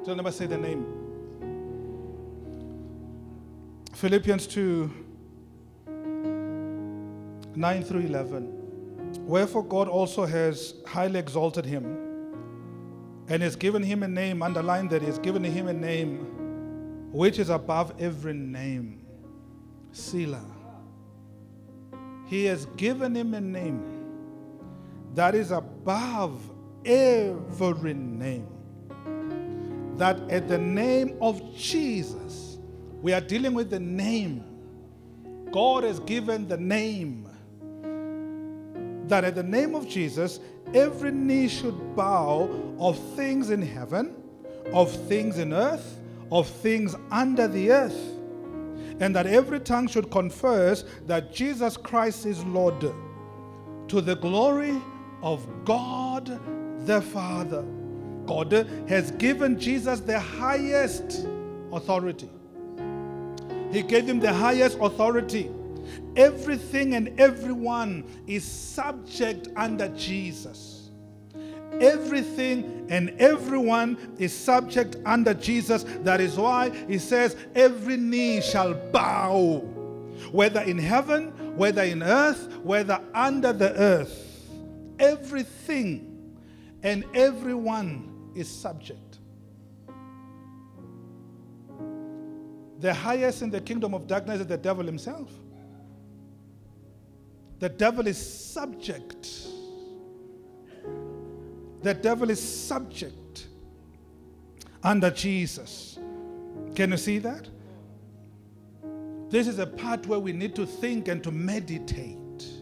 Tell them, say the name. Philippians 2, 9 through 11. Wherefore God also has highly exalted him and has given him a name, underline that, he has given him a name which is above every name. Selah. He has given him a name that is above every name. That at the name of Jesus, we are dealing with the name. God has given the name. That at the name of Jesus, every knee should bow of things in heaven, of things in earth, of things under the earth. And that every tongue should confess that Jesus Christ is Lord, to the glory of God the Father. God has given Jesus the highest authority. He gave him the highest authority. Everything and everyone is subject under Jesus. Everything and everyone is subject under Jesus. That is why he says, every knee shall bow, whether in heaven, whether in earth, whether under the earth. Everything and everyone is subject. The highest in the kingdom of darkness is the devil himself. The devil is subject. The devil is subject under Jesus. Can you see that? This is a part where we need to think and to meditate.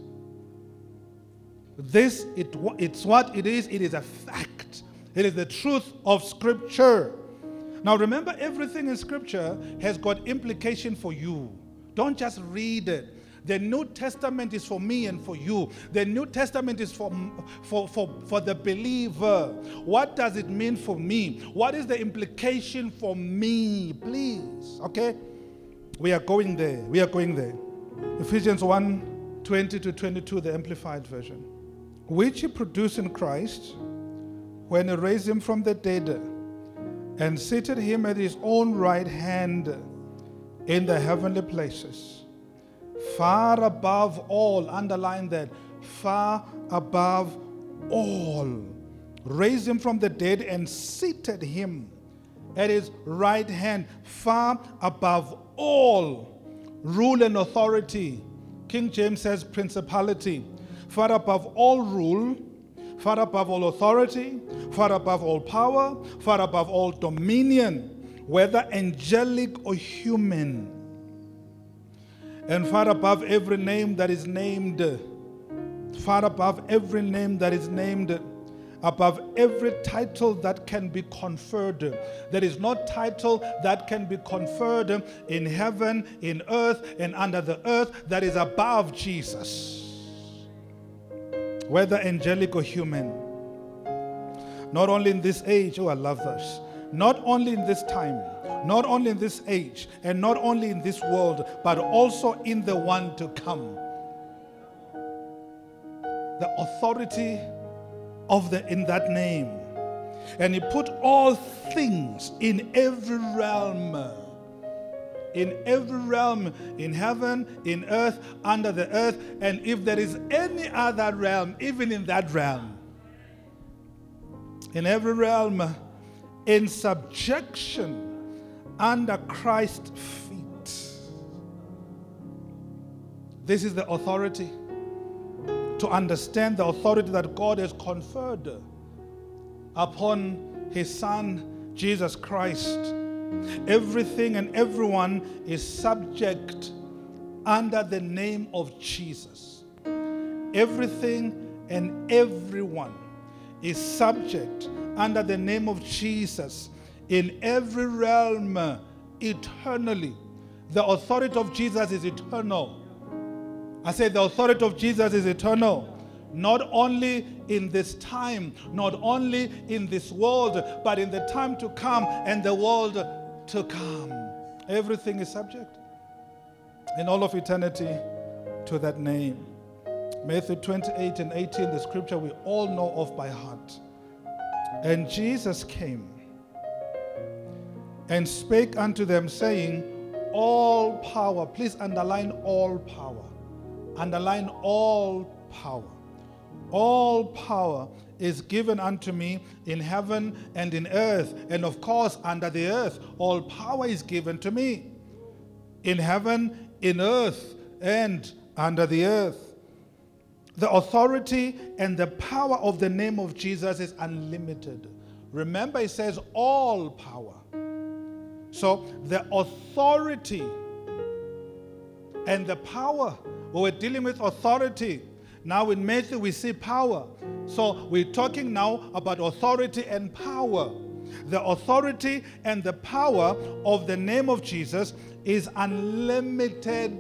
It's what it is. It is a fact. It is the truth of Scripture. Now remember, everything in Scripture has got implication for you. Don't just read it. The New Testament is for me and for you. The New Testament is for the believer. What does it mean for me? What is the implication for me? Please, okay? We are going there. We are going there. Ephesians 1, 20 to 22, the Amplified Version. Which he produced in Christ when he raised him from the dead and seated him at his own right hand in the heavenly places, far above all, underline that, far above all, raised him from the dead and seated him at his right hand, far above all rule and authority. King James says principality. Far above all rule, far above all authority, far above all power, far above all dominion, whether angelic or human, and far above every name that is named, far above every name that is named, above every title that can be conferred. There is no title that can be conferred in heaven, in earth, and under the earth that is above Jesus, whether angelic or human. Not only in this age, oh, I love this. Not only in this time, not only in this age, and not only in this world, but also in the one to come. The authority in that name. And he put all things in every realm. In every realm, in heaven, in earth, under the earth, and if there is any other realm, even in that realm, in every realm, in subjection under Christ's feet. This is the authority. To understand the authority that God has conferred upon his Son, Jesus Christ. Everything and everyone is subject under the name of Jesus. Everything and everyone is subject under the name of Jesus in every realm eternally. The authority of Jesus is eternal. I say the authority of Jesus is eternal. Not only in this time, not only in this world, but in the time to come and the world to come. Everything is subject in all of eternity to that name. Matthew 28 and 18, the scripture we all know of by heart. And Jesus came and spake unto them, saying, all power, please underline all power. Underline all power. All power is given unto me in heaven and in earth. And of course, under the earth, all power is given to me. In heaven, in earth, and under the earth. The authority and the power of the name of Jesus is unlimited. Remember, it says all power. So the authority and the power, we're dealing with authority. Now in Matthew we see power. So we're talking now about authority and power. The authority and the power of the name of Jesus is unlimited.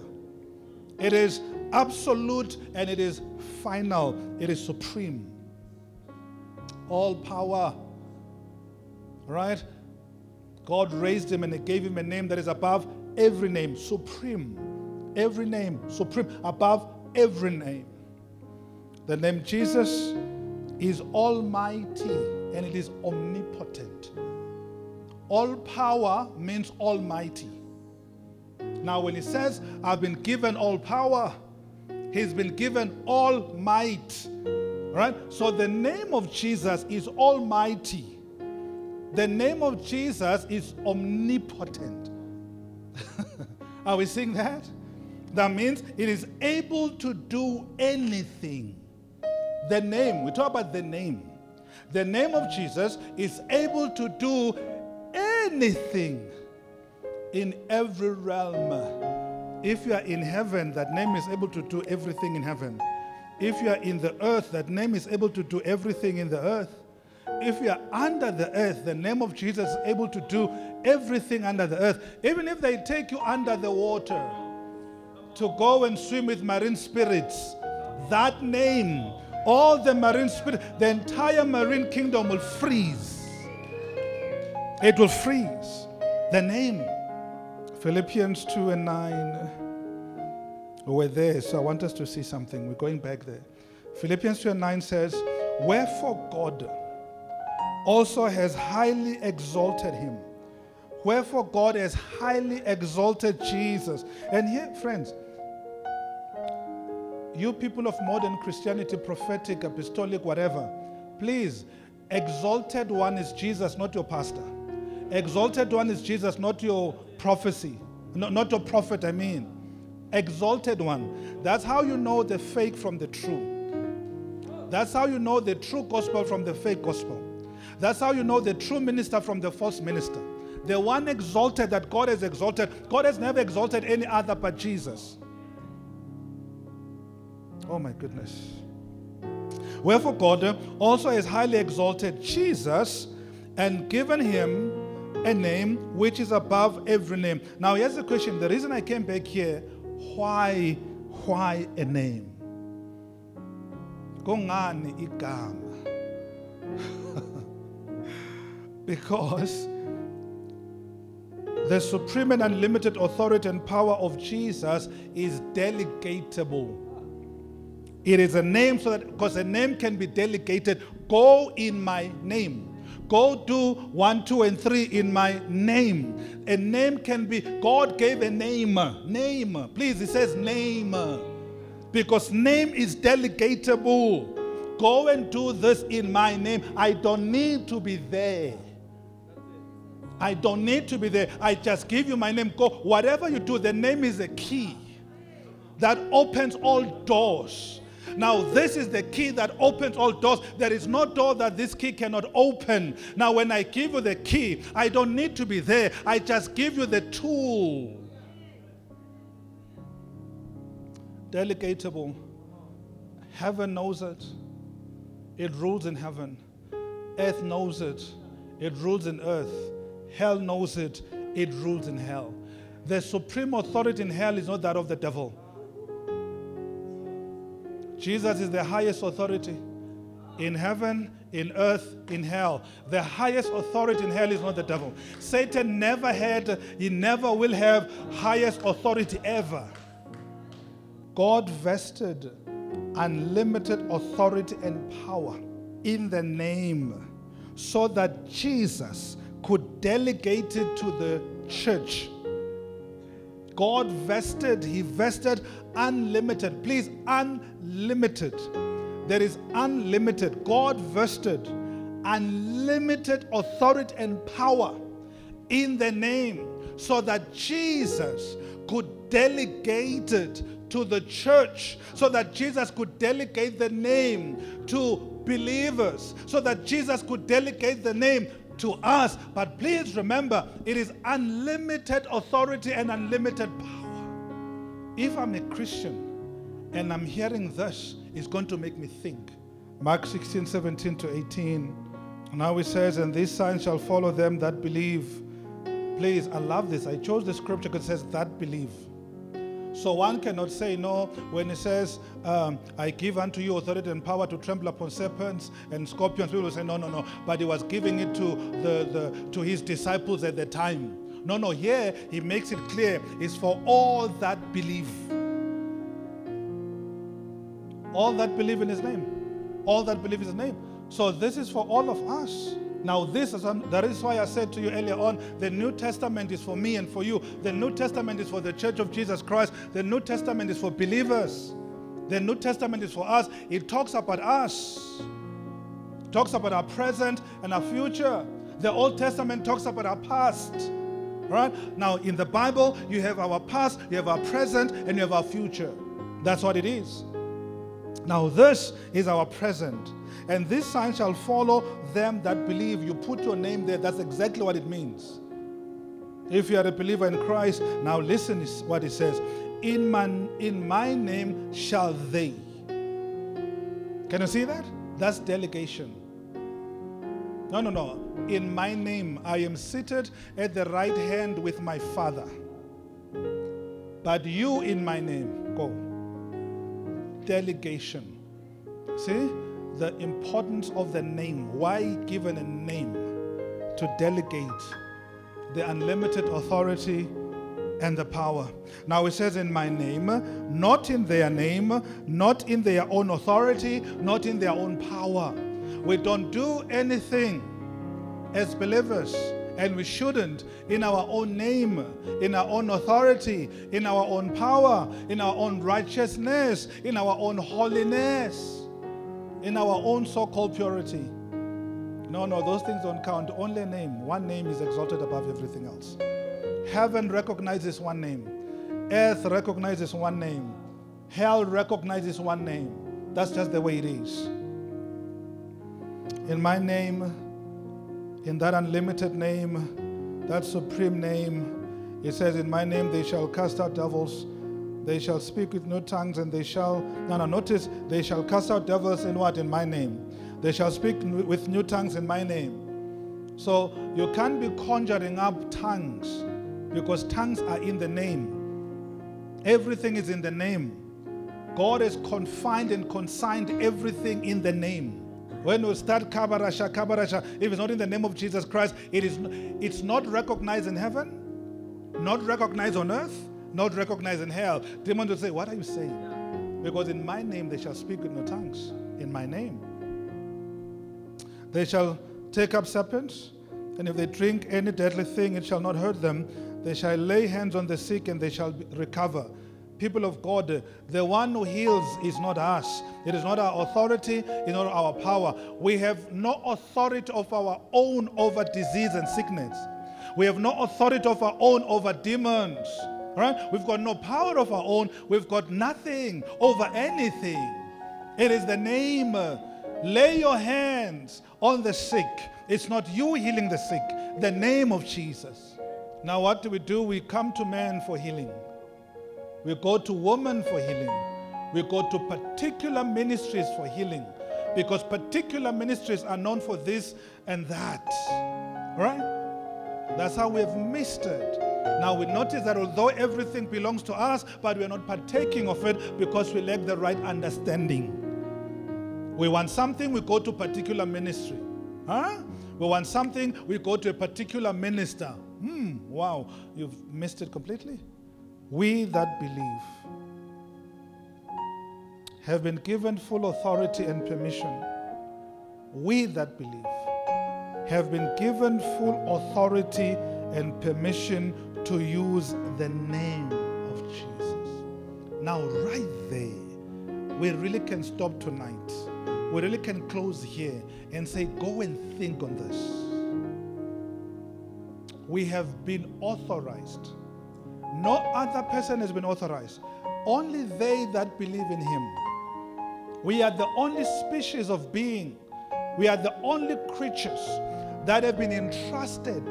It is absolute and it is final. It is supreme. All power. Right? God raised him and gave him a name that is above every name. Supreme. Every name. Supreme. Above every name. The name Jesus is almighty and it is omnipotent. All power means almighty. Now when he says, I've been given all power, he's been given all might. Right? So the name of Jesus is almighty. The name of Jesus is omnipotent. Are we seeing that? That means it is able to do anything. The name, we talk about the name. The name of Jesus is able to do anything in every realm. If you are in heaven, that name is able to do everything in heaven. If you are in the earth, that name is able to do everything in the earth. If you are under the earth, the name of Jesus is able to do everything under the earth. Even if they take you under the water to go and swim with marine spirits, that name, all the marine spirits, the entire marine kingdom will freeze. It will freeze. The name. Philippians 2 and 9. We're there, so I want us to see something. We're going back there. Philippians 2 and 9 says, wherefore God also has highly exalted him. Wherefore God has highly exalted Jesus. And here, friends, you people of modern Christianity, prophetic, apostolic, whatever, please, exalted one is Jesus, not your pastor. Exalted one is Jesus, not your prophecy. Not your prophet, I mean. Exalted one. That's how you know the fake from the true. That's how you know the true gospel from the fake gospel. That's how you know the true minister from the false minister. The one exalted that God has exalted. God has never exalted any other but Jesus. Oh my goodness. Wherefore God also has highly exalted Jesus and given him a name which is above every name. Now here's the question. The reason I came back here, why a name? Kungani igama? Because the supreme and unlimited authority and power of Jesus is delegatable. It is a name so that, because a name can be delegated. Go in my name. Go do 1, 2, and 3 in my name. A name can be, God gave a name. Name. Please, it says name. Because name is delegatable. Go and do this in my name. I don't need to be there. I don't need to be there. I just give you my name. Go. Whatever you do, the name is a key that opens all doors. Now, this is the key that opens all doors. There is no door that this key cannot open. Now, when I give you the key, I don't need to be there. I just give you the tool. Delegatable. Heaven knows it. It rules in heaven. Earth knows it. It rules in earth. Hell knows it. It rules in hell. The supreme authority in hell is not that of the devil. Jesus is the highest authority in heaven, in earth, in hell. The highest authority in hell is not the devil. Satan never had, he never will have highest authority ever. God vested unlimited authority and power in the name so that Jesus could delegate it to the church. God he vested unlimited. Please, unlimited. There is unlimited. God vested unlimited authority and power in the name so that Jesus could delegate it to the church, so that Jesus could delegate the name to believers, so that Jesus could delegate the name to us. But please remember, it is unlimited authority and unlimited power. If I'm a Christian and I'm hearing this, it's going to make me think. Mark 16:17-18. Now it says, and these signs shall follow them that believe. Please, I love this. I chose the scripture because it says that believe. So one cannot say no when it says, I give unto you authority and power to trample upon serpents and scorpions. People will say, no. But he was giving it to his disciples at the time. No. Here he makes it clear. It's for all that believe. All that believe in his name. All that believe in his name. So this is for all of us. Now that is why I said to you earlier on, the New Testament is for me and for you. The New Testament is for the Church of Jesus Christ. The New Testament is for believers. The New Testament is for us. It talks about us. It talks about our present and our future. The Old Testament talks about our past. Right? Now in the Bible, you have our past, you have our present, and you have our future. That's what it is. Now this is our present. And this sign shall follow them that believe. You put your name there. That's exactly what it means. If you are a believer in Christ, now listen is what it says. In my name shall they. Can you see that? That's delegation. No. In my name I am seated at the right hand with my Father. But you in my name, go. Delegation. See? The importance of the name. Why given a name? To delegate the unlimited authority and the power. Now it says in my name, not in their name, not in their own authority, not in their own power. We don't do anything as believers, and we shouldn't, in our own name, in our own authority, in our own power, in our own righteousness, in our own holiness, in our own so-called purity. No, those things don't count. Only a name. One name is exalted above everything else. Heaven recognizes one name. Earth recognizes one name. Hell recognizes one name. That's just the way it is. In my name, in that unlimited name, that supreme name, it says, in my name they shall cast out devils. They shall speak with new tongues, and they shall, notice, they shall cast out devils in what? In my name. They shall speak with new tongues in my name. So you can't be conjuring up tongues, because tongues are in the name. Everything is in the name. God has confined and consigned everything in the name. When we start kabarasha, if it's not in the name of Jesus Christ, it's not recognized in heaven, not recognized on earth, not recognized in hell. Demons will say, what are you saying? Because in my name they shall speak with no tongues. In my name. They shall take up serpents, and if they drink any deadly thing, it shall not hurt them. They shall lay hands on the sick, and they shall recover. People of God, the one who heals is not us. It is not our authority, it is not our power. We have no authority of our own over disease and sickness. We have no authority of our own over demons. Right? We've got no power of our own. We've got nothing over anything. It is the name. Lay your hands on the sick. It's not you healing the sick. The name of Jesus. Now what do? We come to man for healing. We go to women for healing. We go to particular ministries for healing. Because particular ministries are known for this and that. Right? That's how we have missed it. Now we notice that although everything belongs to us, but we are not partaking of it because we lack the right understanding. We want something, we go to a particular ministry. We want something, we go to a particular minister. Wow, you've missed it completely. We that believe have been given full authority and permission. We that believe have been given full authority and permission to use the name of Jesus. Now, right there, we really can stop tonight. We really can close here and say, go and think on this. We have been authorized. No other person has been authorized. Only they that believe in him. We are the only species of being. We are the only creatures that have been entrusted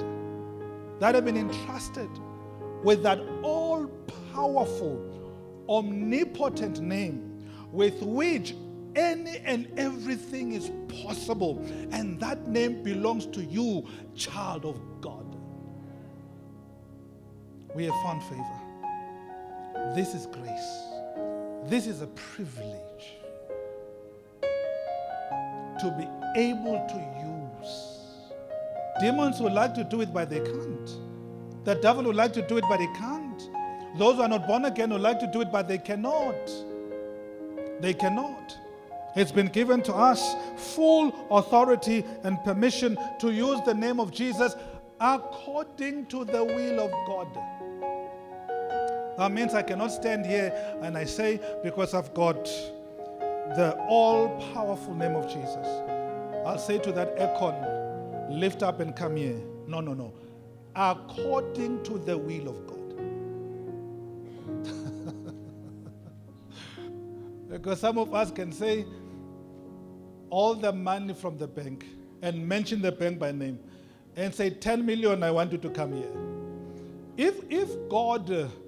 with that all-powerful, omnipotent name with which any and everything is possible. And that name belongs to you, child of God. We have found favor. This is grace. This is a privilege to be able to use. Demons would like to do it, but they can't. The devil would like to do it, but he can't. Those who are not born again would like to do it, but they cannot. They cannot. It's been given to us full authority and permission to use the name of Jesus according to the will of God. That means I cannot stand here and I say, because I've got the all-powerful name of Jesus, I'll say to that aircon, lift up and come here. No. According to the will of God. Because some of us can say all the money from the bank and mention the bank by name and say 10 million, I want you to come here. If God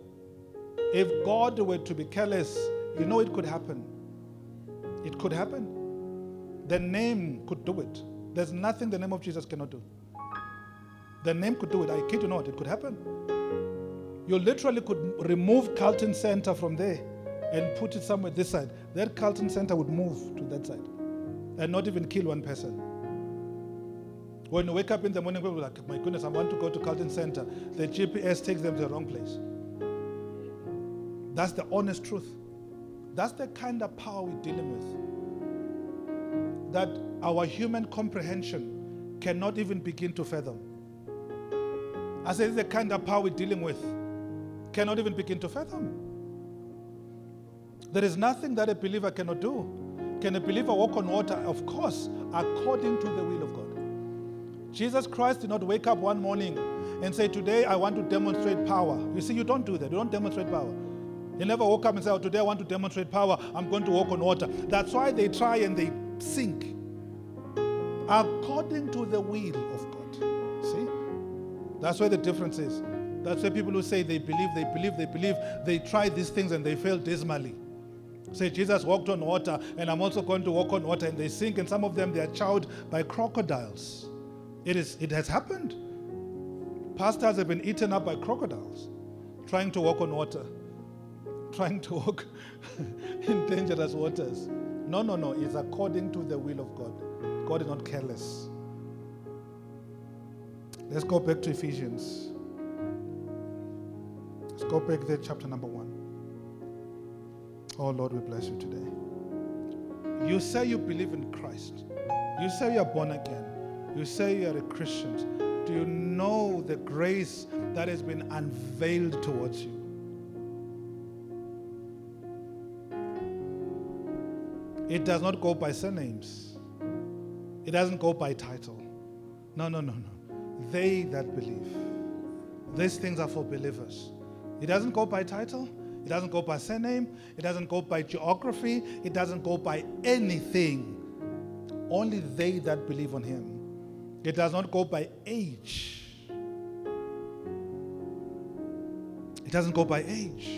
were to be careless, it could happen. It could happen. The name could do it. There's nothing the name of Jesus cannot do. The name could do it. I kid you not, it could happen. You literally could remove Carlton Center from there and put it somewhere this side. That Carlton Center would move to that side and not even kill one person. When you wake up in the morning, people are like, my goodness, I want to go to Carlton Center. The GPS takes them to the wrong place. That's the honest truth. That's the kind of power we're dealing with, that our human comprehension cannot even begin to fathom. I say the kind of power we're dealing with cannot even begin to fathom. There is nothing that a believer cannot do. Can a believer walk on water? Of course, according to the will of God. Jesus Christ did not wake up one morning and say, today I want to demonstrate power. You see, you don't do that. You don't demonstrate power. He never woke up and said, oh, today I want to demonstrate power. I'm going to walk on water. That's why they try and they sink. According to the will of God. See? That's where the difference is. That's why people who say they believe, they try these things and they fail dismally. Say, Jesus walked on water and I'm also going to walk on water, and they sink, and some of them, they are chowed by crocodiles. It has happened. Pastors have been eaten up by crocodiles trying to walk on water, trying to walk in dangerous waters. No. It's according to the will of God. God is not careless. Let's go back to Ephesians. Let's go back there, chapter number 1. Oh, Lord, we bless you today. You say you believe in Christ. You say you are born again. You say you are a Christian. Do you know the grace that has been unveiled towards you? It does not go by surnames. It doesn't go by title. No. They that believe. These things are for believers. It doesn't go by title. It doesn't go by surname. It doesn't go by geography. It doesn't go by anything. Only they that believe on him. It does not go by age. It doesn't go by age.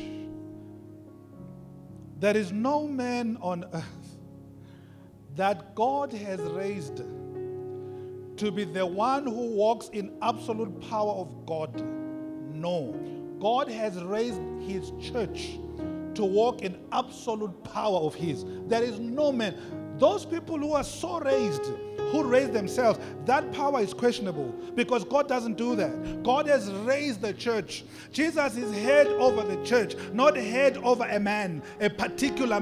There is no man on earth that God has raised to be the one who walks in absolute power of God. No. God has raised his church to walk in absolute power of his. There is no man. Those people who are so raised, who raise themselves, that power is questionable, because God doesn't do that. God has raised the church. Jesus is head over the church, not head over a man, a particular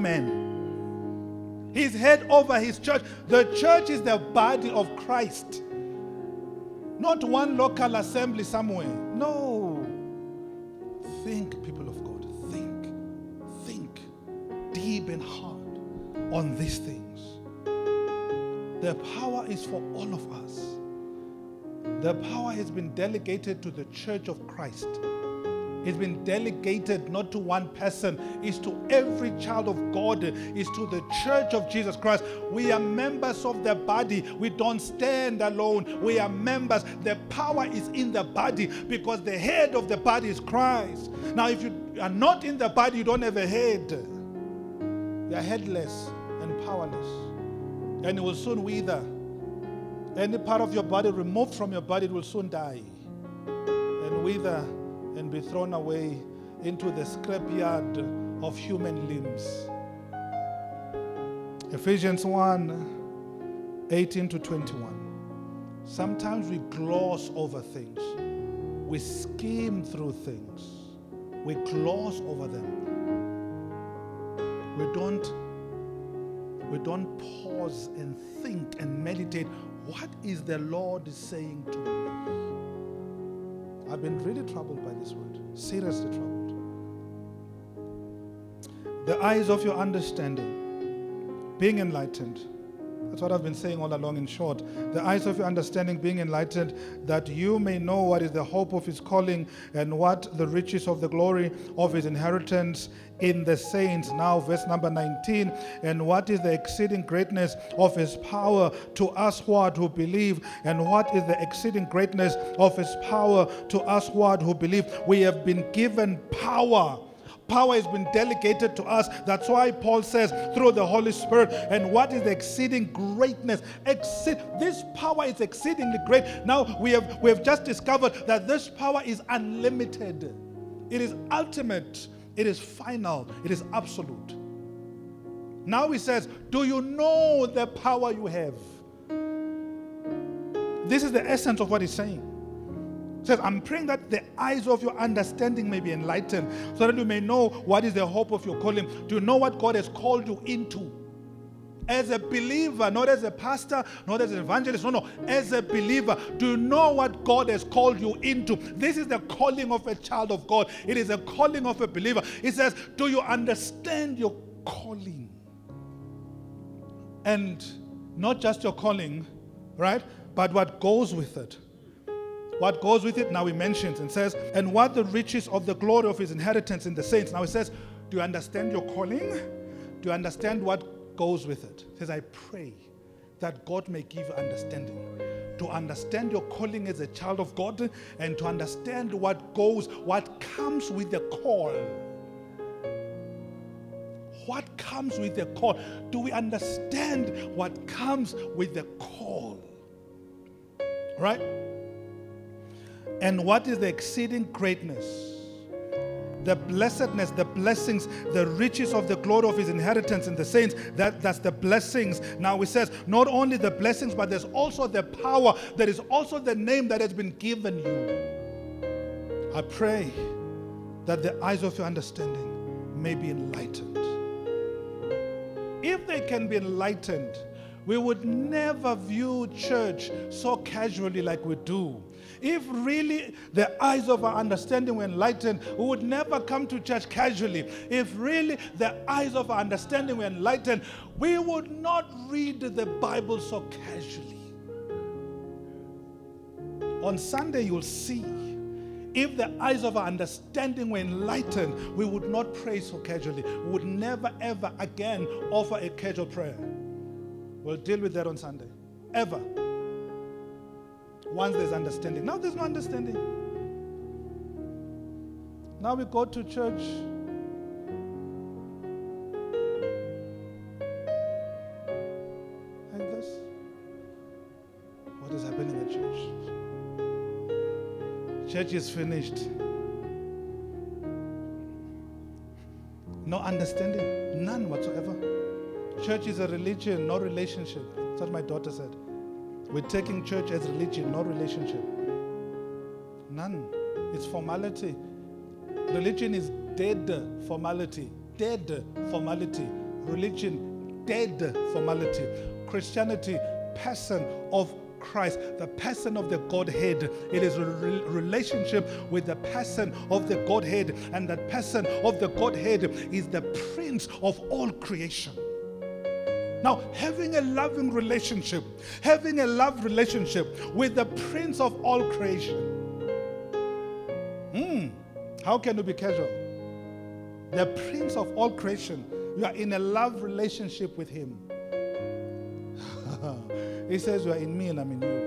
man. He's head over his church. The church is the body of Christ. Not one local assembly somewhere. No. Think, people of God. Think deep and hard on these things. The power is for all of us. The power has been delegated to the church of Christ. It's been delegated not to one person, it's to every child of God, it's to the church of Jesus Christ. We are members of the body. We don't stand alone. We are members. The power is in the body because the head of the body is Christ. Now, if you are not in the body, you don't have a head. You are headless and powerless. And it will soon wither. Any part of your body removed from your body, it will soon die and wither and be thrown away into the scrapyard of human limbs. Ephesians 1:18-21. Sometimes we gloss over things. We skim through things. We gloss over them. We don't pause and think and meditate. What is the Lord saying to me? I've been really troubled by this word. Seriously troubled. The eyes of your understanding being enlightened. That's what I've been saying all along in short. The eyes of your understanding being enlightened, that you may know what is the hope of his calling and what the riches of the glory of his inheritance in the saints. Now verse number 19. And what is the exceeding greatness of his power to us who believe? And what is the exceeding greatness of his power to us who believe? We have been given power. Power has been delegated to us. That's why Paul says through the Holy Spirit. And what is the exceeding greatness? This power is exceedingly great. Now we have just discovered that this power is unlimited. It is ultimate. It is final. It is absolute. Now he says, do you know the power you have? This is the essence of what he's saying. He says, I'm praying that the eyes of your understanding may be enlightened, so that you may know what is the hope of your calling. Do you know what God has called you into? As a believer, not as a pastor, not as an evangelist, no, as a believer, do you know what God has called you into? This is the calling of a child of God. It is a calling of a believer. It says, do you understand your calling? And not just your calling, right? But what goes with it. What goes with it, now he mentions and says, and what the riches of the glory of his inheritance in the saints. Now he says, do you understand your calling? Do you understand what goes with it? He says, I pray that God may give you understanding. To understand your calling as a child of God and to understand what comes with the call. What comes with the call? Do we understand what comes with the call? Right? And what is the exceeding greatness, the blessedness, the blessings, the riches of the glory of his inheritance in the saints? That's the blessings. Now he says, not only the blessings, but there's also the power. There is also the name that has been given you. I pray that the eyes of your understanding may be enlightened. If they can be enlightened, we would never view church so casually like we do. If really the eyes of our understanding were enlightened, we would never come to church casually. If really the eyes of our understanding were enlightened, we would not read the Bible so casually. On Sunday, you'll see, if the eyes of our understanding were enlightened, we would not pray so casually. We would never, ever again offer a casual prayer. We'll deal with that on Sunday. Ever. Once there's understanding. Now there's no understanding. Now we go to church. Like this. What is happening at church? Church is finished. No understanding. None whatsoever. Church is a religion, no relationship. That's what my daughter said. We're taking church as religion, no relationship. None. It's formality. Religion is dead formality. Dead formality. Religion, dead formality. Christianity, person of Christ, the person of the Godhead. It is a relationship with the person of the Godhead, and that person of the Godhead is the Prince of all creation. Now, having a loving relationship, having a love relationship with the Prince of all creation. How can you be casual? The Prince of all creation. You are in a love relationship with him. He says, you are in me and I'm in you.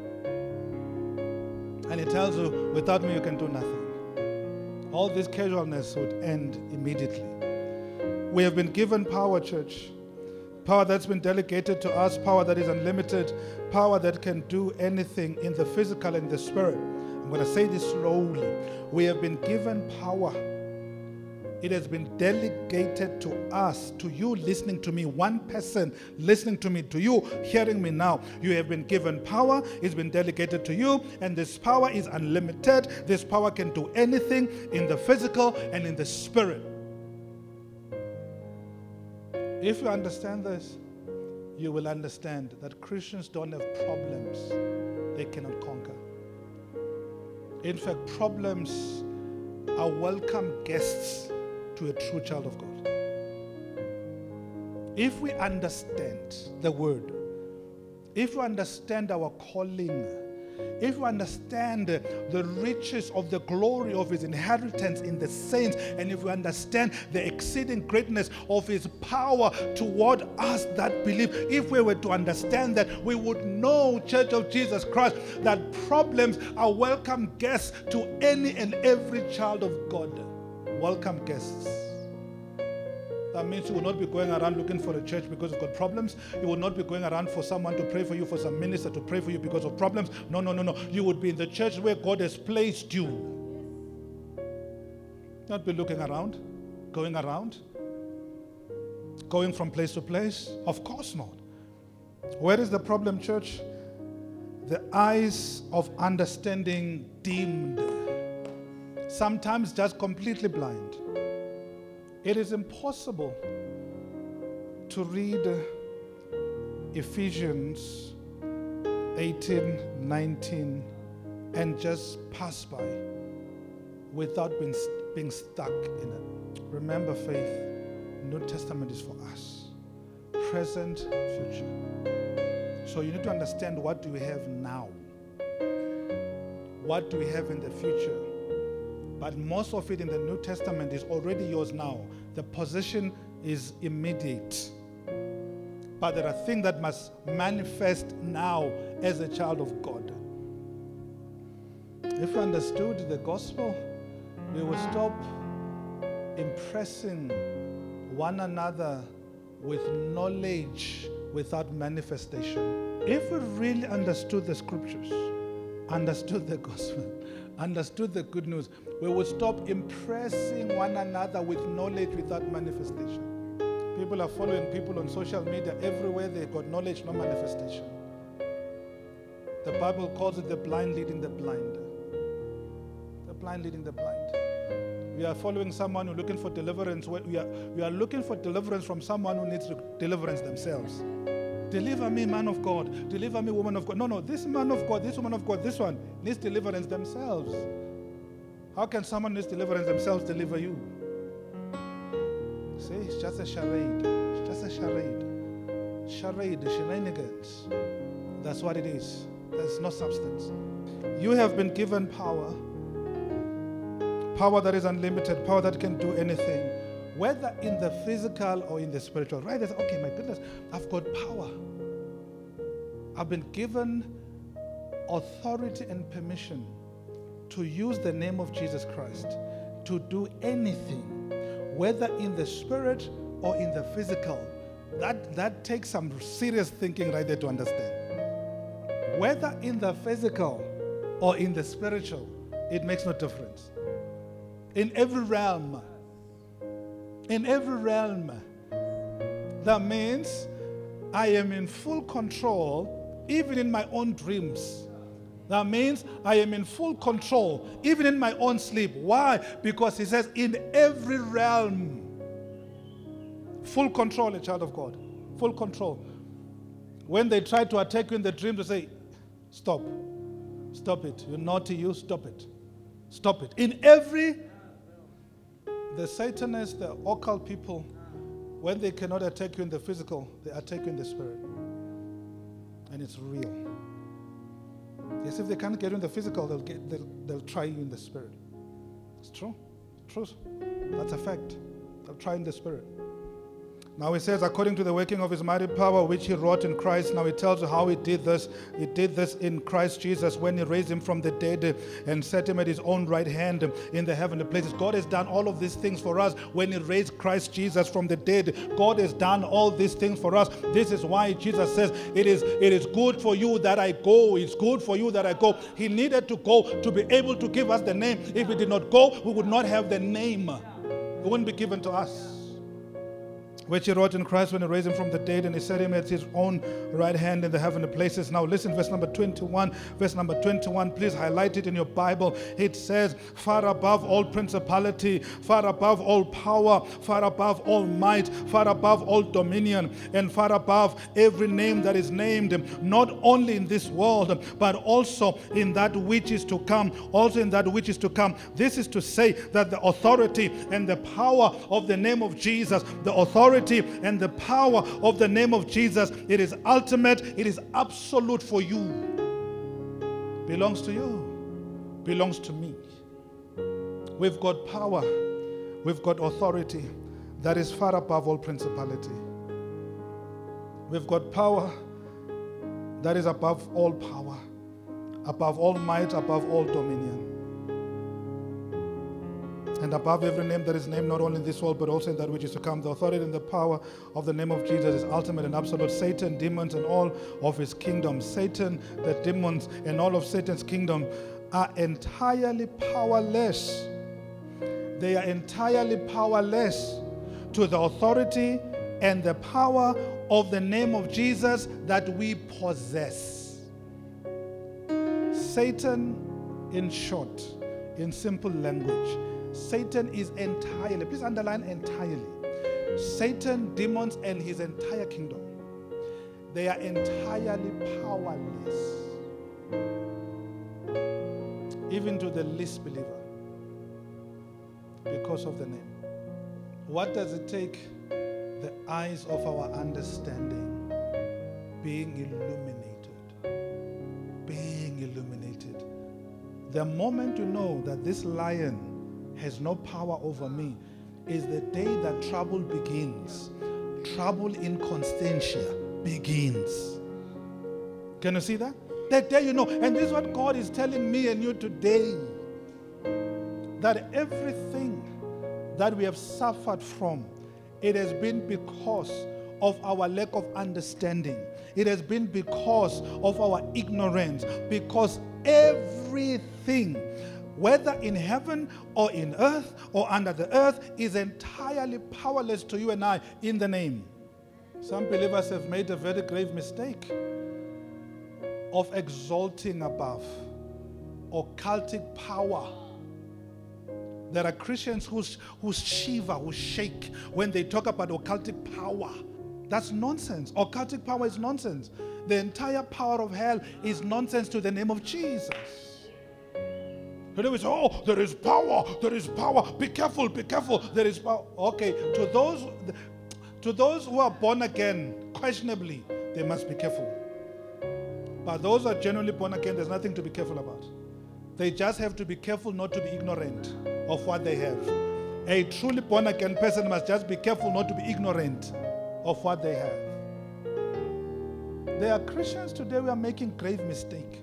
And he tells you, without me you can do nothing. All this casualness would end immediately. We have been given power, church. Power that's been delegated to us, power that is unlimited, power that can do anything in the physical and the spirit. I'm going to say this slowly. We have been given power. It has been delegated to us, to you listening to me, one person listening to me, to you hearing me now. You have been given power. It's been delegated to you, and this power is unlimited. This power can do anything in the physical and in the spirit. If you understand this, you will understand that Christians don't have problems they cannot conquer. In fact, problems are welcome guests to a true child of God. If we understand the word, if we understand our calling, if we understand the riches of the glory of his inheritance in the saints, and if we understand the exceeding greatness of his power toward us that believe, if we were to understand that, we would know, Church of Jesus Christ, that problems are welcome guests to any and every child of God. Welcome guests. That means you will not be going around looking for a church because you've got problems. You will not be going around for someone to pray for you, for some minister to pray for you because of problems. No. You would be in the church where God has placed you. Not be looking around, going from place to place. Of course not. Where is the problem, church? The eyes of understanding dimmed. Sometimes just completely blind. It is impossible to read Ephesians 18:19 and just pass by without being stuck in it. Remember, faith, New Testament is for us. Present, future. So you need to understand, what do we have now? What do we have in the future? But most of it in the New Testament is already yours now. The position is immediate. But there are things that must manifest now as a child of God. If we understood the gospel, we will stop impressing one another with knowledge without manifestation. If we really understood the scriptures, understood the gospel, understood the good news, we would stop impressing one another with knowledge without manifestation. People are following people on social media. Everywhere they got knowledge, no manifestation. The Bible calls it the blind leading the blind. The blind leading the blind. We are following someone who's looking for deliverance. We are looking for deliverance from someone who needs deliverance themselves. Deliver me, man of God. Deliver me, woman of God. No, this man of God, this woman of God, this one needs deliverance themselves. How can someone needs deliverance themselves deliver you? See, it's just a charade. It's just a charade. Charade, shenanigans. That's what it is. There's no substance. You have been given power. Power that is unlimited. Power that can do anything. Whether in the physical or in the spiritual. Right? It's, okay, my goodness, I've got power. I've been given authority and permission to use the name of Jesus Christ to do anything, whether in the spirit or in the physical. That takes some serious thinking right there to understand. Whether in the physical or in the spiritual, it makes no difference. In every realm, that means I am in full control, even in my own dreams. That means I am in full control, even in my own sleep. Why? Because he says, in every realm. Full control, a child of God. Full control. When they try to attack you in the dream, they say, Stop. Stop it. You're naughty, you stop it. Stop it. In every, the Satanists, the occult people, when they cannot attack you in the physical, they attack you in the spirit. And it's real. Yes, if they can't get you in the physical, they'll try you in the spirit. It's true. Truth. That's a fact. They'll try in the spirit. Now he says, according to the working of his mighty power, which he wrought in Christ. Now he tells you how he did this. He did this in Christ Jesus when he raised him from the dead and set him at his own right hand in the heavenly places. God has done all of these things for us when he raised Christ Jesus from the dead. God has done all these things for us. This is why Jesus says, it is good for you that I go. It's good for you that I go. He needed to go to be able to give us the name. If he did not go, we would not have the name. It wouldn't be given to us. Which he wrought in Christ when he raised him from the dead and he set him at his own right hand in the heavenly places. Now listen, verse number 21. Verse number 21, please highlight it in your Bible. It says, far above all principality, far above all power, far above all might, far above all dominion, and far above every name that is named, not only in this world, but also in that which is to come. Also in that which is to come. This is to say that the authority and the power of the name of Jesus, the authority and the power of the name of Jesus, it is ultimate, it is absolute for you. Belongs to you, belongs to me. We've got power, we've got authority that is far above all principality. We've got power that is above all power, above all might, above all dominion. And above every name that is named, not only in this world, but also in that which is to come. The authority and the power of the name of Jesus is ultimate and absolute. Satan, demons, and all of his kingdom. Satan, the demons, and all of Satan's kingdom are entirely powerless. They are entirely powerless to the authority and the power of the name of Jesus that we possess. Satan, in short, in simple language, Satan is entirely, please underline entirely. Satan, demons, and his entire kingdom, they are entirely powerless. Even to the least believer. Because of the name. What does it take? The eyes of our understanding being illuminated. Being illuminated. The moment you know that this lion has no power over me is the day that trouble begins. Trouble in Constantia begins. Can you see that? That day you know. And this is what God is telling me and you today. That everything that we have suffered from, it has been because of our lack of understanding. It has been because of our ignorance. Because everything, whether in heaven or in earth or under the earth, is entirely powerless to you and I in the name. Some believers have made a very grave mistake of exalting above occultic power. There are Christians who shiver, who shake when they talk about occultic power. That's nonsense. Occultic power is nonsense. The entire power of hell is nonsense to the name of Jesus. And we say, oh, there is power, there is power. Be careful, there is power. Okay, to those who are born again, questionably, they must be careful. But those who are genuinely born again, there's nothing to be careful about. They just have to be careful not to be ignorant of what they have. A truly born again person must just be careful not to be ignorant of what they have. There are Christians today who are making grave mistake.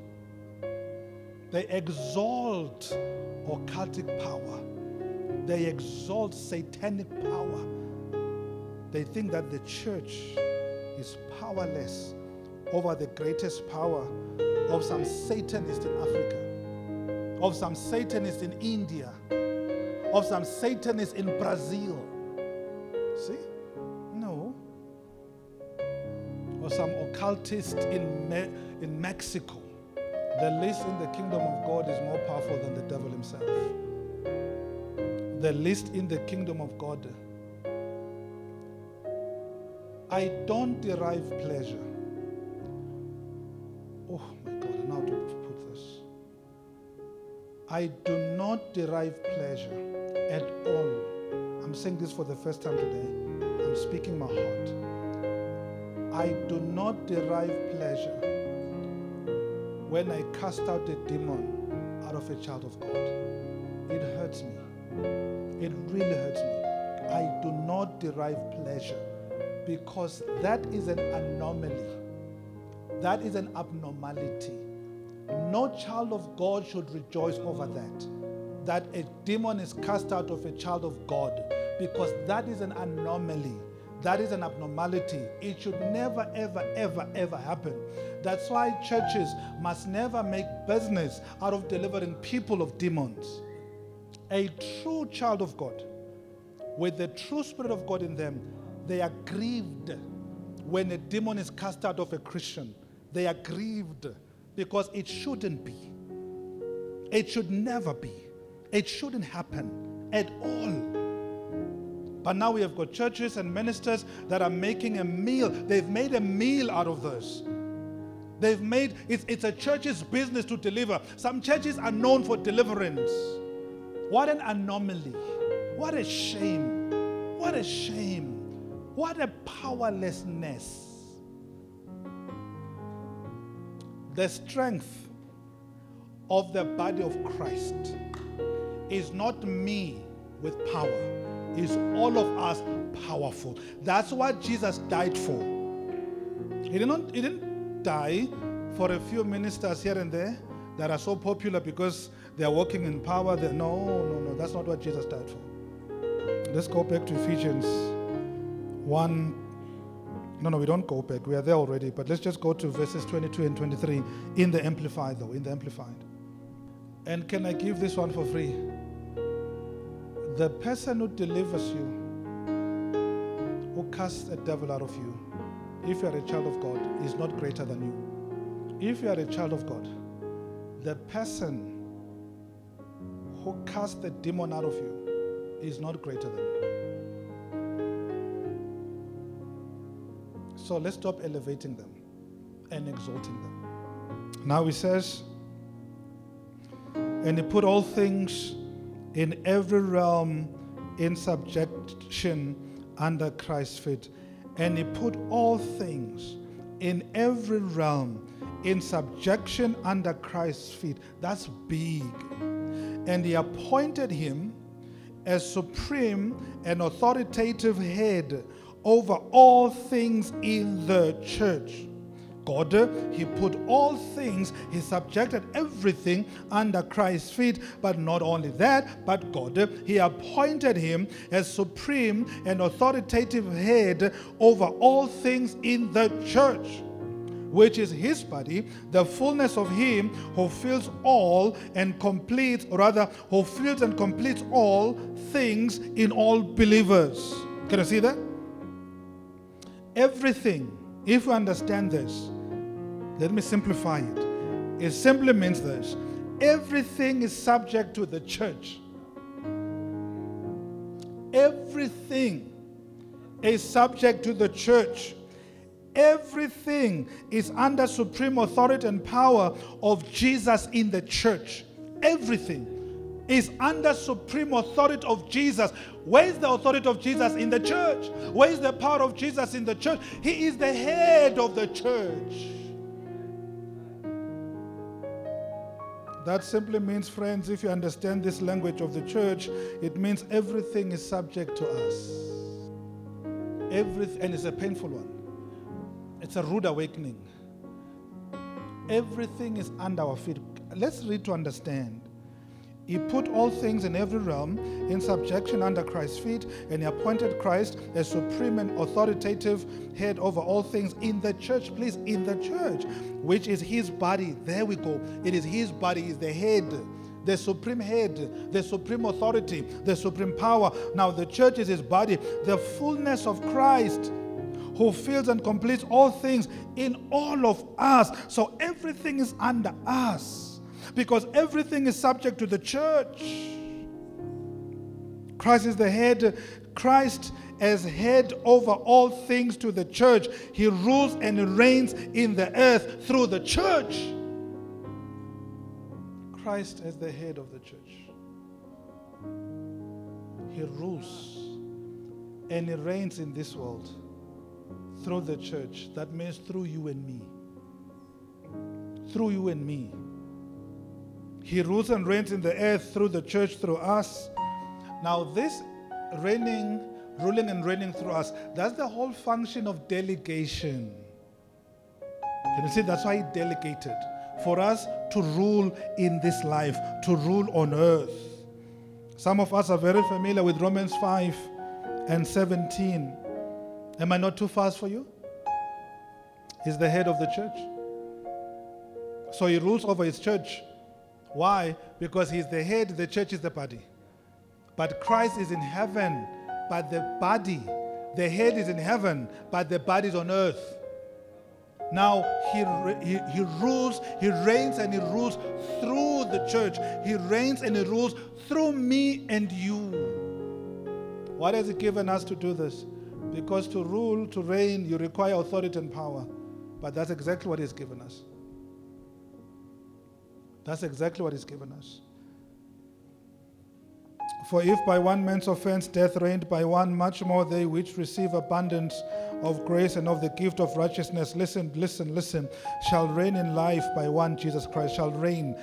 They exalt occultic power. They exalt satanic power. They think that the church is powerless over the greatest power of some Satanist in Africa, of some Satanist in India, of some Satanist in Brazil. See? No. Or some occultist in Mexico. The least in the kingdom of God is more powerful than the devil himself. The least in the kingdom of God. I don't derive pleasure. Oh my God, now I do not derive pleasure at all. I'm saying this for the first time today. I'm speaking my heart. I do not derive pleasure when I cast out a demon out of a child of God. It hurts me. It really hurts me. I do not derive pleasure because that is an anomaly. That is an abnormality. No child of God should rejoice over that a demon is cast out of a child of God, because that is an anomaly. That is an abnormality. It should never, ever, ever, ever happen. That's why churches must never make business out of delivering people of demons. A true child of God, with the true Spirit of God in them, they are grieved when a demon is cast out of a Christian. They are grieved because it shouldn't be. It should never be. It shouldn't happen at all. But now we have got churches and ministers that are making a meal. They've made a meal out of this. They've made, it's a church's business to deliver. Some churches are known for deliverance. What an anomaly. What a shame. What a shame. What a powerlessness. The strength of the body of Christ is not me with power. Is all of us powerful. That's what Jesus died for. He didn't die for a few ministers here and there that are so popular because they are walking in power. No, that's not what Jesus died for. Let's go back to Ephesians 1. No, we don't go back. We are there already. But let's just go to verses 22 and 23 in the Amplified, though, in the Amplified. And can I give this one for free? The person who delivers you, who casts a devil out of you, if you are a child of God, is not greater than you. If you are a child of God, the person who casts the demon out of you is not greater than you. So let's stop elevating them and exalting them. Now he says, and he put all things in every realm in subjection under Christ's feet. And he put all things in every realm in subjection under Christ's feet. That's big. And he appointed him as supreme and authoritative head over all things in the church. God, he put all things, he subjected everything under Christ's feet. But not only that, but God, he appointed him as supreme and authoritative head over all things in the church, which is his body, the fullness of him who fills all and completes, or rather, who fills and completes all things in all believers. Can you see that? Everything, if you understand this, let me simplify it. It simply means this. Everything is subject to the church. Everything is subject to the church. Everything is under supreme authority and power of Jesus in the church. Everything is under supreme authority of Jesus. Where is the authority of Jesus in the church? Where is the power of Jesus in the church? He is the head of the church. That simply means, friends, if you understand this language of the church, it means everything is subject to us. And it's a painful one. It's a rude awakening. Everything is under our feet. Let's read to understand. He put all things in every realm in subjection under Christ's feet, and he appointed Christ as supreme and authoritative head over all things in the church. Please, in the church, which is his body. There we go. It is his body, is the head, the supreme head, the supreme authority, the supreme power. Now the church is his body, the fullness of Christ, who fills and completes all things in all of us. So everything is under us, because everything is subject to the church. Christ is the head. Christ as head over all things to the church. He rules and reigns in the earth through the church. Christ as the head of the church. He rules and he reigns in this world through the church. That means through you and me. Through you and me. He rules and reigns in the earth through the church, through us. Now this ruling and reigning through us, that's the whole function of delegation. Can you see? That's why he delegated. For us to rule in this life, to rule on earth. Some of us are very familiar with Romans 5 and 17. Am I not too fast for you? He's the head of the church. So he rules over his church. Why? Because he's the head, the church is the body. But Christ is in heaven, but the body, the head is in heaven, but the body is on earth. Now, he rules, he reigns and he rules through the church. He reigns and he rules through me and you. Why has he given us to do this? Because to rule, to reign, you require authority and power. But that's exactly what he's given us. That's exactly what he's given us. For if by one man's offense death reigned by one, much more they which receive abundance of grace and of the gift of righteousness, listen, shall reign in life by one, Jesus Christ, shall reign.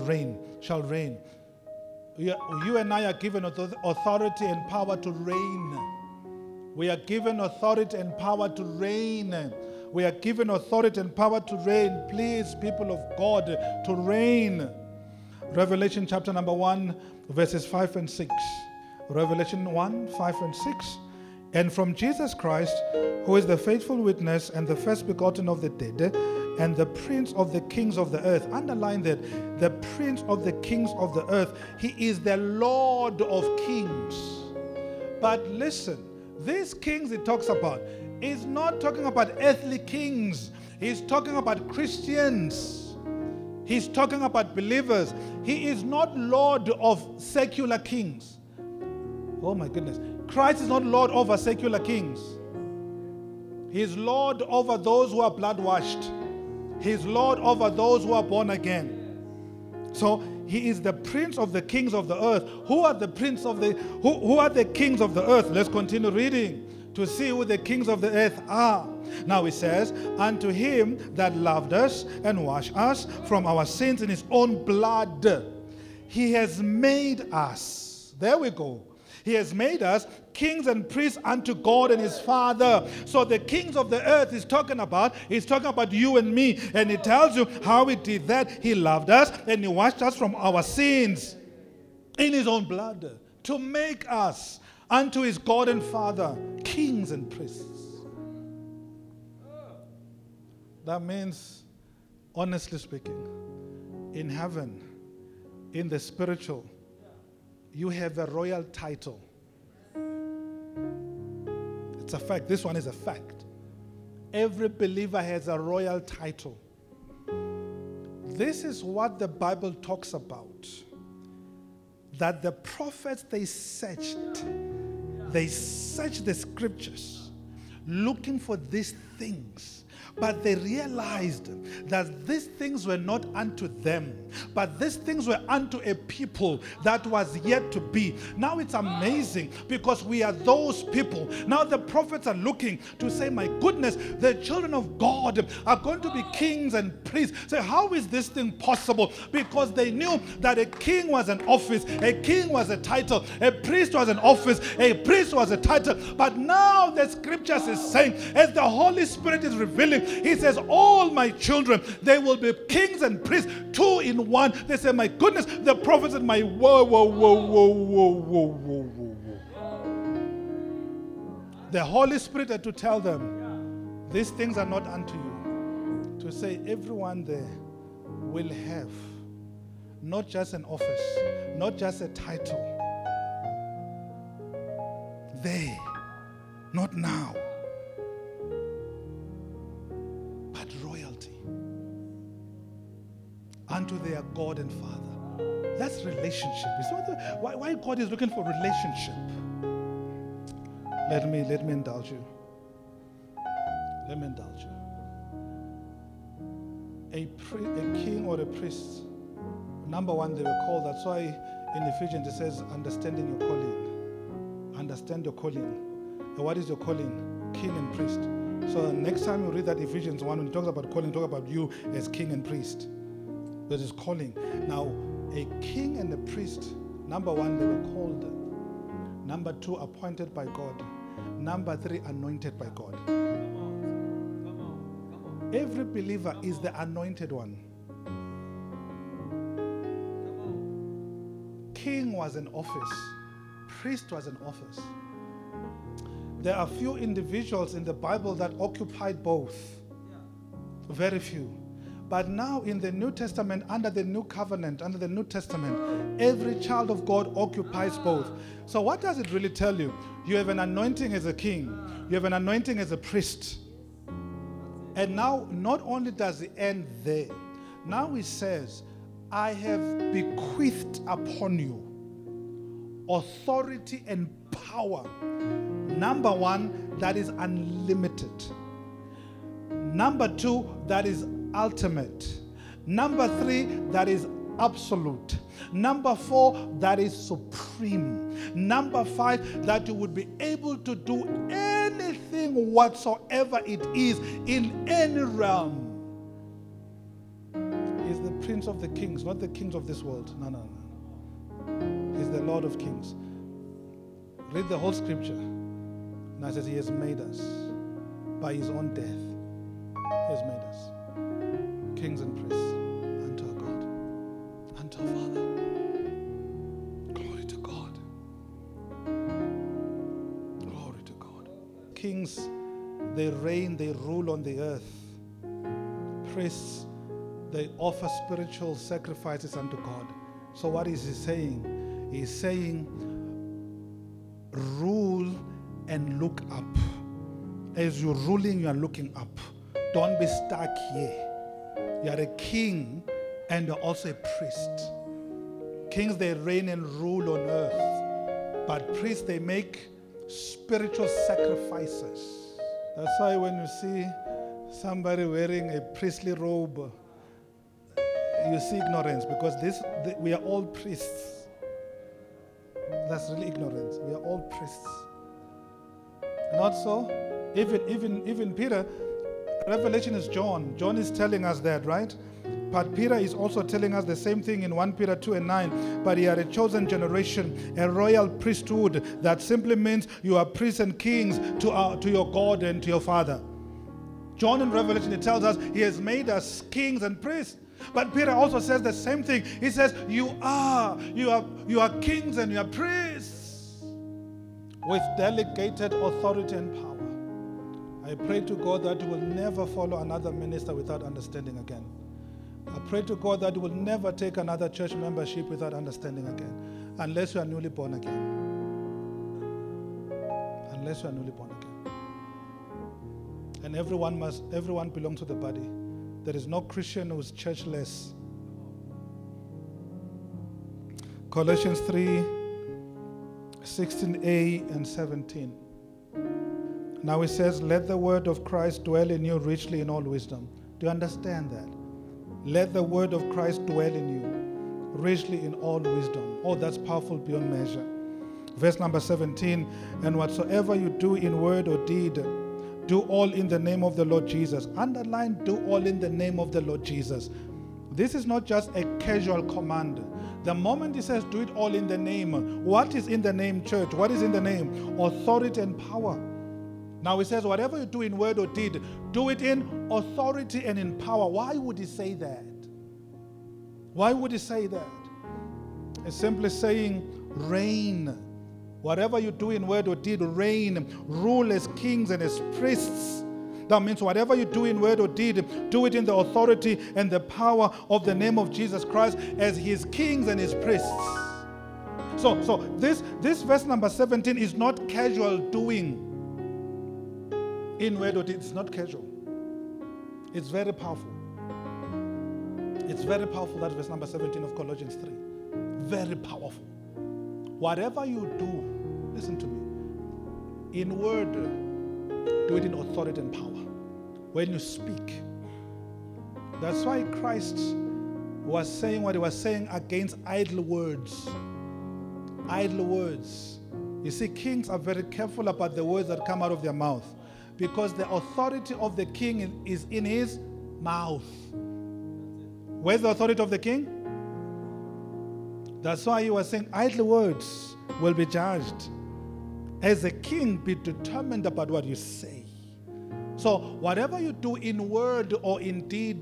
You and I are given authority and power to reign. We are given authority and power to reign. We are given authority and power to reign. Please, people of God, to reign. Revelation chapter number 1, verses 5 and 6. Revelation 1, 5 and 6. And from Jesus Christ, who is the faithful witness and the first begotten of the dead, and the prince of the kings of the earth. Underline that. The prince of the kings of the earth. He is the Lord of kings. But listen, these kings he talks about is not talking about earthly kings. He's talking about Christians. He's talking about believers. He is not Lord of secular kings. Oh my goodness. Christ is not Lord over secular kings. He is Lord over those who are blood washed. He is Lord over those who are born again. So he is the prince of the kings of the earth. Who are the prince of the who are the kings of the earth? Let's continue reading to see who the kings of the earth are. Now it says, unto him that loved us and washed us from our sins in his own blood, he has made us. There we go. He has made us kings and priests unto God and his Father. So the kings of the earth he's talking about you and me. And he tells you how he did that. He loved us and he washed us from our sins in his own blood to make us unto his God and Father, kings and priests. That means, honestly speaking, in heaven, in the spiritual, you have a royal title. It's a fact. This one is a fact. Every believer has a royal title. This is what the Bible talks about. That the prophets, they searched the scriptures looking for these things. But they realized that these things were not unto them, but these things were unto a people that was yet to be. Now it's amazing because we are those people. Now the prophets are looking to say, my goodness, the children of God are going to be kings and priests. So how is this thing possible? Because they knew that a king was an office, a king was a title, a priest was an office, a priest was a title. But now the scriptures is saying, as the Holy Spirit is revealing, he says, all my children, they will be kings and priests, two in one. They say, my goodness, the prophets and my whoa. The Holy Spirit had to tell them, these things are not unto you. To say everyone there will have not just an office, not just a title. They, not now. Unto their God and Father. That's relationship. It's not why God is looking for relationship. Let me indulge you. Let me indulge you. A king or a priest Number one, they were called. That's why in Ephesians it says, understanding your calling. Understand your calling. And what is your calling? King and priest. So next time you read that Ephesians 1, when it talks about calling, talk about you as king and priest. That is calling. Now, a king and a priest, number one, they were called. Number two, appointed by God. Number three, anointed by God. Every believer is the anointed one. King was an office. Priest was an office. There are few individuals in the Bible that occupied both. Very few. But now in the New Testament, under the New Covenant, under the New Testament, every child of God occupies both. So what does it really tell you? You have an anointing as a king. You have an anointing as a priest. And now, not only does it end there, now he says, I have bequeathed upon you authority and power. Number one, that is unlimited. Number two, that is ultimate. Number three, that is absolute. Number four, that is supreme. Number five, that you would be able to do anything whatsoever it is in any realm. He's the Prince of the Kings, not the kings of this world. No. He's the Lord of Kings. Read the whole scripture. Now it says he has made us by his own death. He has made us kings and priests unto our God, unto our Father. Glory to God. Glory to God. Kings, they reign, they rule on the earth. Priests, they offer spiritual sacrifices unto God. So what is he saying? He's saying, rule and look up. As you're ruling, you are looking up. Don't be stuck here. You are a king and you're also a priest. Kings, they reign and rule on earth. But priests, they make spiritual sacrifices. That's why when you see somebody wearing a priestly robe, you see ignorance, because we are all priests. That's really ignorance. We are all priests. Not so. Even Peter, Revelation is John. John is telling us that, right? But Peter is also telling us the same thing in 1 Peter 2:9. But you are a chosen generation, a royal priesthood. That simply means you are priests and kings to your God and to your Father. John in Revelation, it tells us he has made us kings and priests. But Peter also says the same thing. He says, you are kings and you are priests with delegated authority and power. I pray to God that you will never follow another minister without understanding again. I pray to God that you will never take another church membership without understanding again, unless you are newly born again. Unless you are newly born again. And everyone belongs to the body. There is no Christian who is churchless. Colossians 3, 16a and 17. Now it says, let the word of Christ dwell in you richly in all wisdom. Do you understand that? Let the word of Christ dwell in you richly in all wisdom. Oh, that's powerful beyond measure. Verse number 17, and whatsoever you do in word or deed, do all in the name of the Lord Jesus. Underline, do all in the name of the Lord Jesus. This is not just a casual command. The moment he says do it all in the name, what is in the name, church? What is in the name? Authority and power. Now he says whatever you do in word or deed, do it in authority and in power. Why would he say that? Why would he say that? It's simply saying reign. Whatever you do in word or deed, reign, rule as kings and as priests. That means whatever you do in word or deed, do it in the authority and the power of the name of Jesus Christ as his kings and his priests. So this verse number 17 is not casual doing in word or deed. It's not casual. It's very powerful. It's very powerful, that verse number 17 of Colossians 3. Very powerful. Whatever you do, listen to me, in word, do it in authority and power. When you speak. That's why Christ, was saying what he was saying against idle words. Idle words. You see, kings are very careful about the words that come out of their mouth, because the authority of the king is in his mouth. Where's the authority of the king? That's why he was saying idle words will be judged. As a king, be determined about what you say. So whatever you do in word or in deed,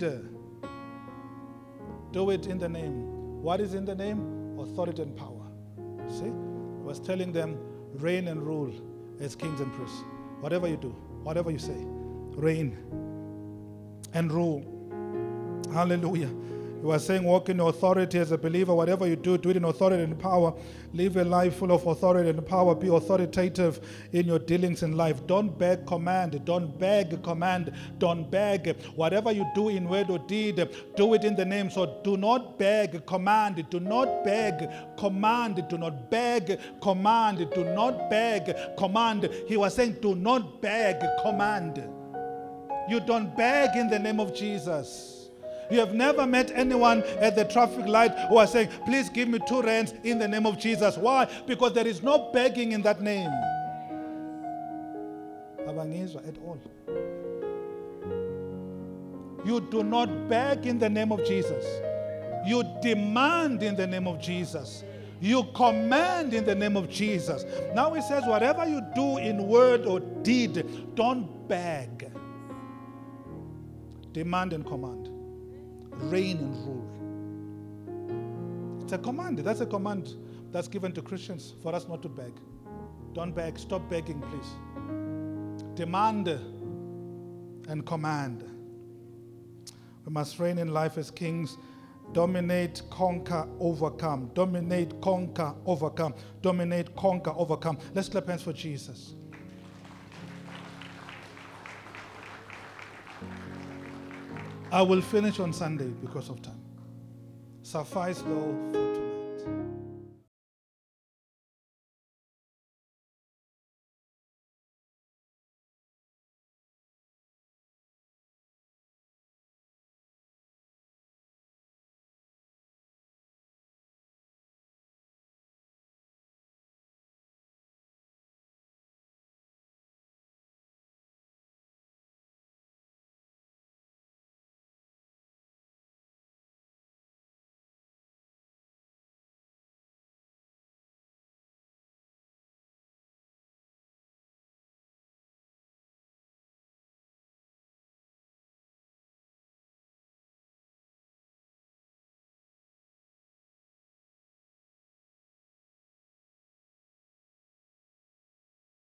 do it in the name. What is in the name? Authority and power. See? I was telling them, reign and rule as kings and priests. Whatever you do, whatever you say, reign and rule. Hallelujah. You are saying walk in authority as a believer. Whatever you do, do it in authority and power. Live a life full of authority and power. Be authoritative in your dealings in life. Don't beg command. Don't beg command. Don't beg. Whatever you do in word or deed, do it in the name. So do not beg command. Do not beg command. Do not beg command. Do not beg command. He was saying, do not beg command. You don't beg in the name of Jesus. You have never met anyone at the traffic light who are saying, please give me 2 rands in the name of Jesus. Why? Because there is no begging in that name. At all. You do not beg in the name of Jesus. You demand in the name of Jesus. You command in the name of Jesus. Now he says, whatever you do in word or deed, don't beg. Demand and command. Reign and rule. It's a command. That's a command that's given to Christians for us not to beg. Don't beg. Stop begging, please. Demand and command. We must reign in life as kings. Dominate, conquer, overcome. Dominate, conquer, overcome. Dominate, conquer, overcome. Let's clap hands for Jesus. I will finish on Sunday because of time. Suffice though